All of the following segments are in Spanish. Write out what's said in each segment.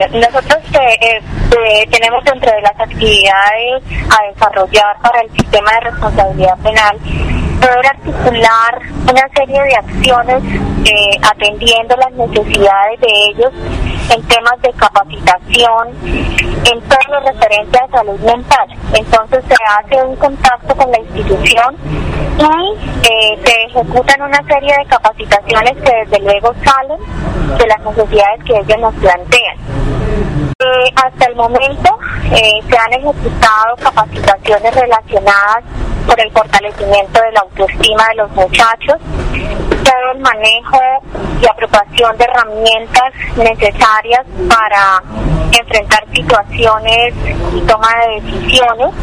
Nosotros tenemos dentro de las actividades a desarrollar para el sistema de responsabilidad penal poder articular una serie de acciones atendiendo las necesidades de ellos en temas de capacitación, en todo lo referente a salud mental. Entonces se hace un contacto con la institución y se ejecutan una serie de capacitaciones que desde luego salen de las necesidades que ellos nos plantean. Hasta el momento se han ejecutado capacitaciones relacionadas por el fortalecimiento de la autoestima de los muchachos, todo el manejo y apropiación de herramientas necesarias para enfrentar situaciones y toma de decisiones,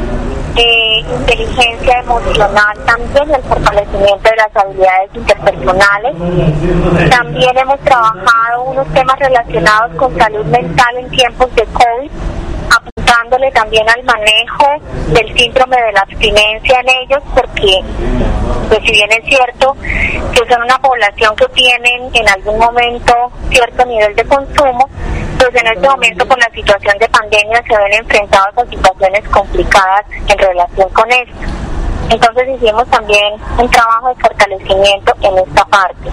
inteligencia emocional también, el fortalecimiento de las habilidades interpersonales. También hemos trabajado unos temas relacionados con salud mental en tiempos de COVID, apuntándole también al manejo del síndrome de la abstinencia en ellos, porque pues si bien es cierto que son una población que tienen en algún momento cierto nivel de consumo, pues en este momento con la situación de pandemia se ven enfrentados a situaciones complicadas en relación con esto. Entonces hicimos también un trabajo de fortalecimiento en esta parte.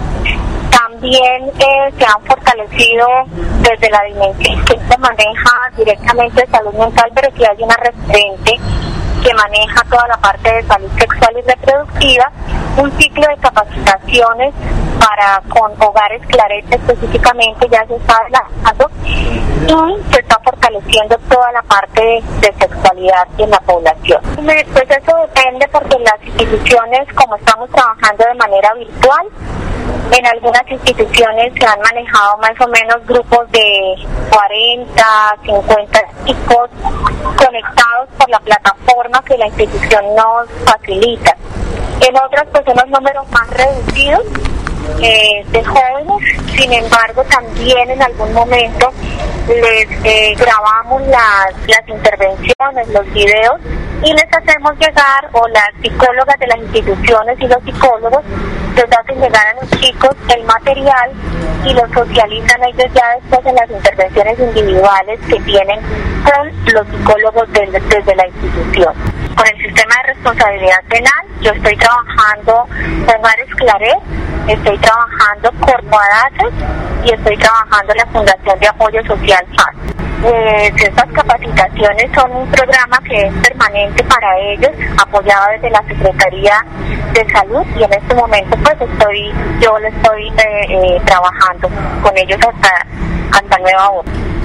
También se han fortalecido desde la dimensión que se maneja directamente de salud mental, pero que hay una referente que maneja toda la parte de salud sexual y reproductiva, un ciclo de capacitaciones con hogares Clarete específicamente ya se está adelantando y se está fortaleciendo toda la parte de sexualidad en la población. Pues eso depende porque las instituciones, como estamos trabajando de manera virtual, en algunas instituciones se han manejado más o menos grupos de 40, 50 chicos conectados por la plataforma que la institución nos facilita. En otras pues son los números más reducidos de jóvenes, sin embargo también en algún momento les grabamos las intervenciones, los videos, y les hacemos llegar, o las psicólogas de las instituciones y los psicólogos les hacen llegar a los chicos el material y lo socializan ellos ya después en las intervenciones individuales que tienen con los psicólogos desde la institución. Con el sistema de responsabilidad penal, yo estoy trabajando con Hogares Claret, estoy trabajando Corpo Adaces y estoy trabajando en la Fundación de Apoyo Social FAS. Estas capacitaciones son un programa que es permanente para ellos, apoyado desde la Secretaría de Salud, y en este momento pues yo lo estoy trabajando con ellos hasta nueva hora.